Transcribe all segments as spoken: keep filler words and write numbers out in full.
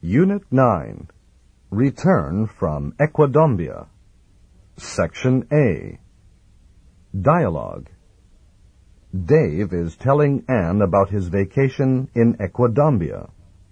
Unit nine. Return from Equidombia. Section A. Dialogue. Dave is telling Anne about his vacation in Equidombia.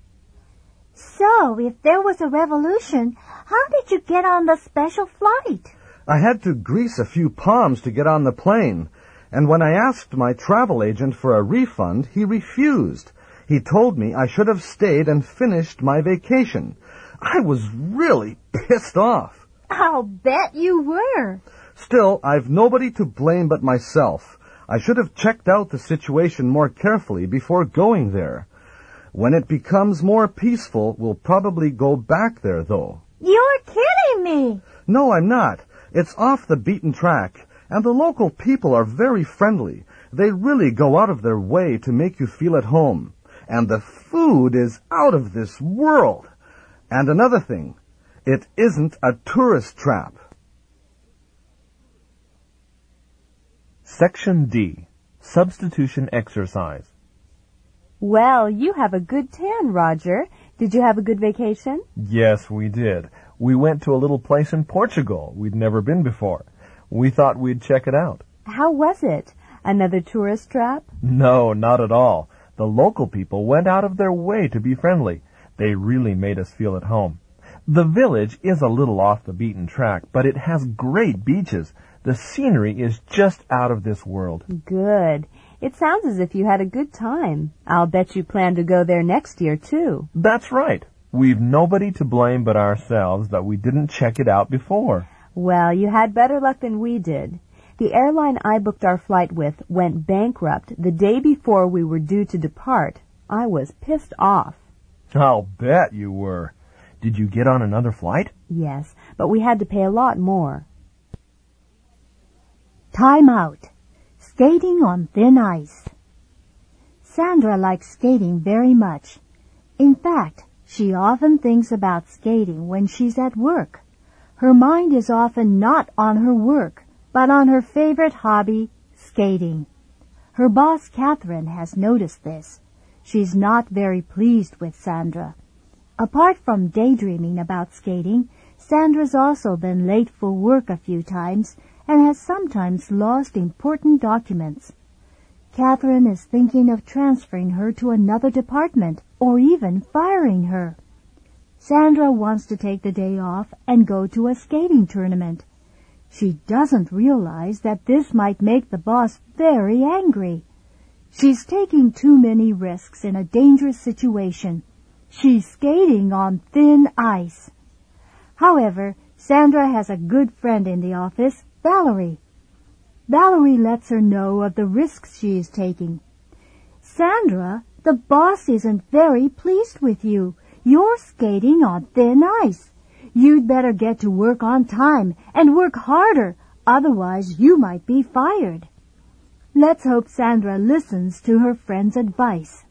So, if there was a revolution, how did you get on the special flight? I had to grease a few palms to get on the plane, and when I asked my travel agent for a refund, he refused. He told me I should have stayed and finished my vacation. I was really pissed off. I'll bet you were. Still, I've nobody to blame but myself. I should have checked out the situation more carefully before going there. When it becomes more peaceful, we'll probably go back there, though. You're kidding me. No, I'm not. It's off the beaten track, and the local people are very friendly. They really go out of their way to make you feel at home. And the food is out of this world. And another thing, it isn't a tourist trap. Section D. Substitution Exercise. Well, you have a good tan, Roger. Did you have a good vacation? Yes, we did. We went to a little place in Portugal we'd never been before. We thought we'd check it out. How was it? Another tourist trap? No, not at all. The local people went out of their way to be friendly. They really made us feel at home. The village is a little off the beaten track, but it has great beaches. The scenery is just out of this world. Good. It sounds as if you had a good time. I'll bet you plan to go there next year, too. That's right. We've nobody to blame but ourselves that we didn't check it out before. Well, you had better luck than we did. The airline I booked our flight with went bankrupt the day before we were due to depart. I was pissed off. I'll bet you were. Did you get on another flight? Yes, but we had to pay a lot more. Time out. Skating on thin ice. Sandra likes skating very much. In fact, she often thinks about skating when she's at work. Her mind is often not on her work, but on her favorite hobby, skating. Her boss, Catherine, has noticed this. She's not very pleased with Sandra. Apart from daydreaming about skating, Sandra's also been late for work a few times and has sometimes lost important documents. Catherine is thinking of transferring her to another department or even firing her. Sandra wants to take the day off and go to a skating tournament. She doesn't realize that this might make the boss very angry. She's taking too many risks in a dangerous situation. She's skating on thin ice. However, Sandra has a good friend in the office, Valerie. Valerie lets her know of the risks she is taking. Sandra, the boss isn't very pleased with you. You're skating on thin ice. You'd better get to work on time and work harder, otherwise you might be fired. Let's hope Sandra listens to her friend's advice.